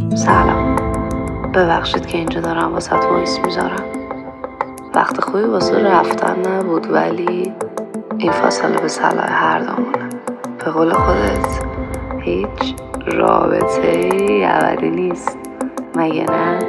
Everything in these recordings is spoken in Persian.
سلام، ببخشید که اینجا دارم واسه وایس میذارم. وقت خوبی واسه رفتن نبود، ولی این فاصله به صلاح هر دومونه. به قول خودت هیچ رابطه‌ای ابدی نیست، مگه نه؟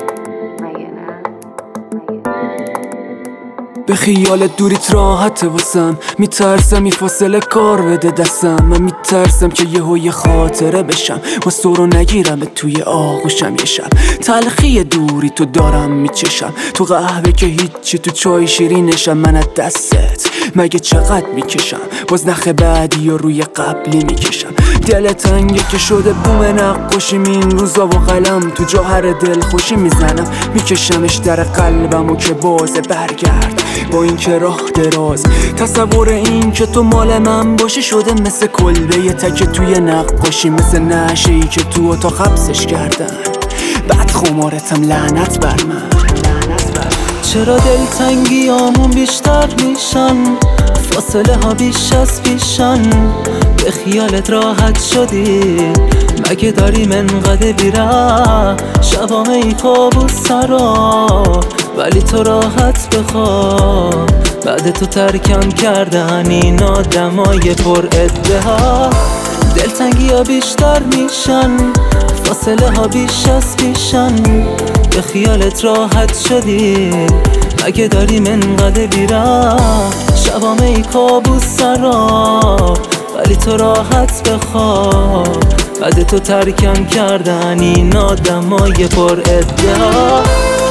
به خیالت دوریت راحته واسم، میترسم این فاصله کار بده دستم. من میترسم که یه خاطره بشم، واسه تو رو نگیرم توی آغوشم. یه شب تلخی دوری تو دارم میچشم، تو قهوه که هیچی، تو چای شیرینشم. من از دستت مگه چقدر میکشم، باز نخ بعدی و روی قبلی میکشم. دل تنگه که شده بوم نقاشیم این روزا، و قلم تو جوهر دل خوشی میزنم. میکشمش در قلبم و که بازه برگرد با این که راه دراز. تصور این که تو مال من باشی شده مثل کلبه یه تک توی نقاشی، مثل نعشه‌ای که تو اتاق حبسش کردن. بعد خمارتم لعنت بر من. چرا دلتنگیامون بیشتر میشن، فاصله ها بیش از پیشن. به خیالت راحت شدی، مگه داریم انقدر بیره شبامه ای کابوس سرا. ولی تو راحت بخواه، بعد تو ترکم کردن این آدمای پر ادعا. دلتنگی ها بیشتر میشن، فاصله ها بیش از پیشن. به خیالت راحت شدی، مگه داریم انقدر بیره شبامه ای کابوس سرا. ولی تو راحت بخواه، بعد تو ترکم کردن این آدمای پر ادعا.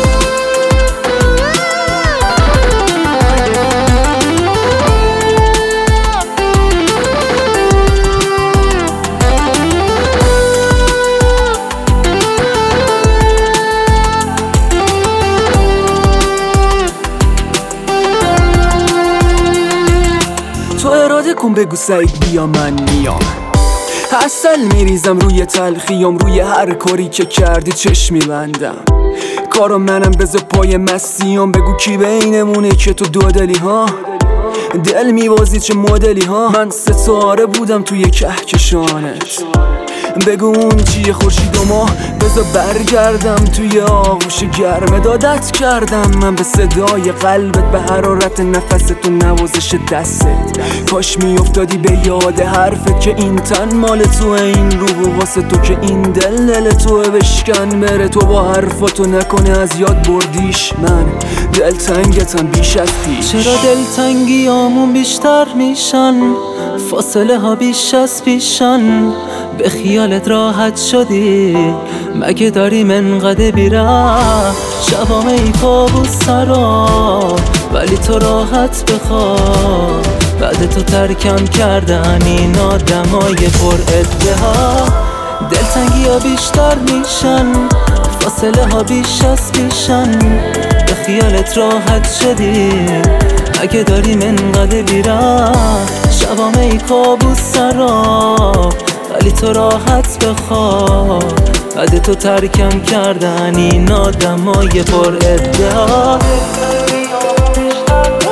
تو اراده کن بگو سعید بیا من میام. اصل میریزم روی تلخیام، روی هر کاری که کردی چشم میبندم. کارو منم بذار پای مسیام، بگو کی بینمونه که تو دو دلی ها. دل میوازی چه مدلی ها، من ستاره بودم توی کهکشانت. بگو اون چیه خورشید و ماه، بذار برگردم توی آغوش گرم. دادت کردم من به صدای قلبت، به حرارت نفست و نوازش دستت. کاش میافتادی به یاد حرفت که این تن مال تو، این روح و واسه تو که این دل تو بشکن بره. تو با حرفاتو نکنه از یاد بردیش، من دلتنگتم بیش از پیش. چرا دلتنگیامون بیشتر میشن، فاصله ها بیش از پیشن. به خیالت راحت شدی، مگه داریم انقدر بیره شبامه ای کابوس سرا. ولی تو راحت بخواه، بعد تو ترکم کردن این آدمای پر ادعا. دلتنگی ها بیشتر میشن، فاصله ها بیش از پیشن. به خیالت راحت شدی، مگه داریم انقدر بیره شبامه ای کابوس سرا. ولی تو راحت بخواه، بعد تو ترکم کردن این آدمای پر ادعا.